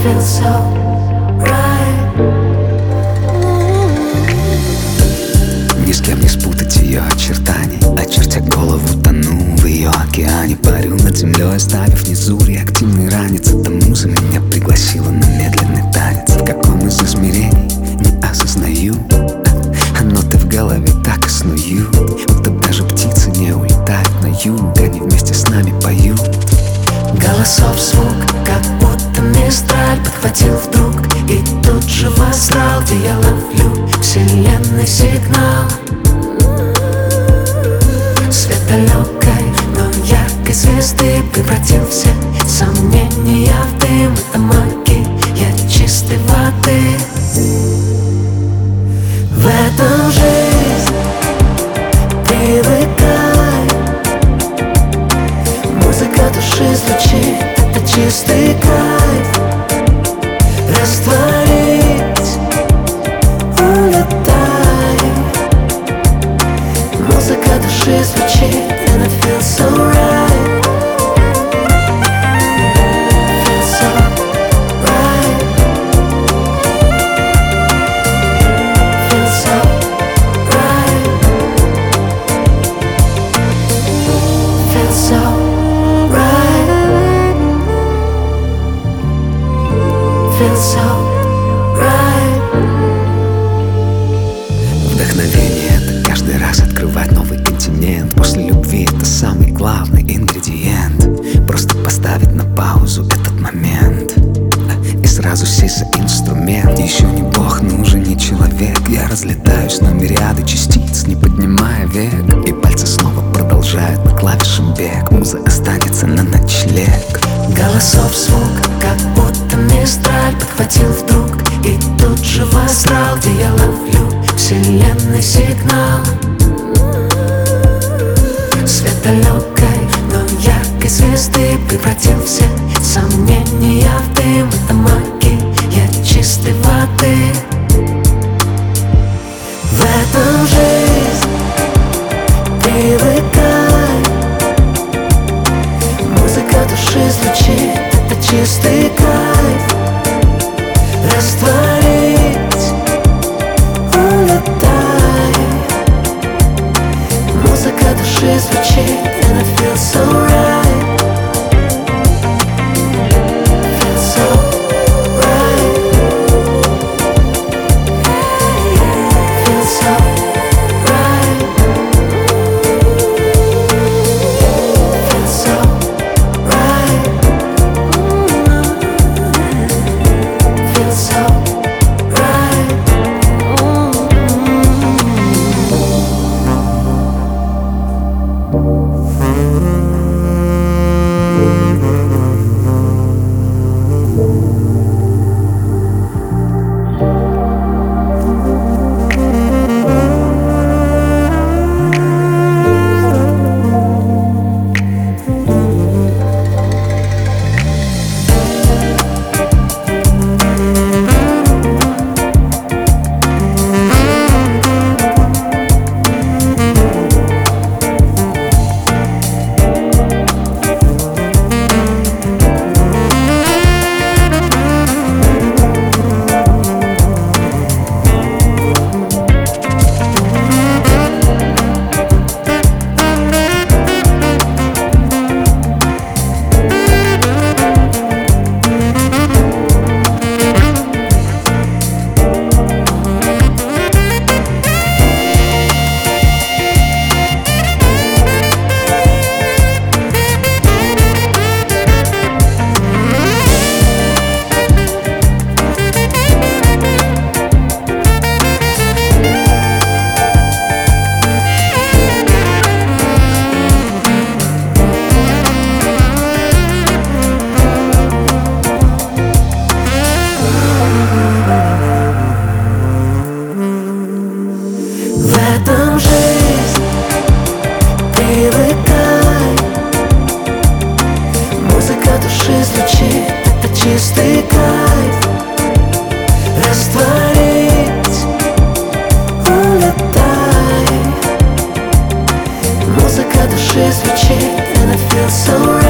feels so right. Ни с кем не спутать ее очертаний. Очертя голову, тону в ее океане. Парю над землей, оставив внизу реактивный ранец. Эта муза меня пригласила на медленный танец. В каком из измерений не осознаю, но ты в голове так и снуют. Будто даже птицы не улетают на юг, они вместе с нами поют. Голосов звук, как будто мистраль подхватил вдруг и тут же возрал, где я ловлю вселенной сигнал. Свет далекой, но яркой звезды превратил все сомнения в дым. Это магия чистой воды. В этом жизнь, привыкай. Музыка души звучит, это чистый кайф. Растворить, улетай. Музыка души звучит, and it feels so right. Feels so right. Feels so right. Feels so right. Feels so right. Вдохновение — это каждый раз открывать новый континент. После любви это самый главный ингредиент. Просто поставить на паузу этот момент и сразу сесть за инструмент. Еще не бог, но уже не человек. Я разлетаюсь на мириады частиц, не поднимая век. И пальцы снова продолжают по клавишам бег. Муза останется на ночлег. Голосов звук, как будто мистраль подхватил вдруг и тут же возрал, где я ловлю вселенной сигнал. Свет далекой, но яркой звезды превратил все сомнения в дым. Это магия чистой воды. В этом жизнь, привыкай. Музыка души звучит, это чистый кайф. Растворить, улетай. Музыка души звучит, and it feels so right. Feels so right. Feels so right. Feels so right. Feels so right. чистый кайф. Растворить, улетай. Музыка души звучит, and it feels so right.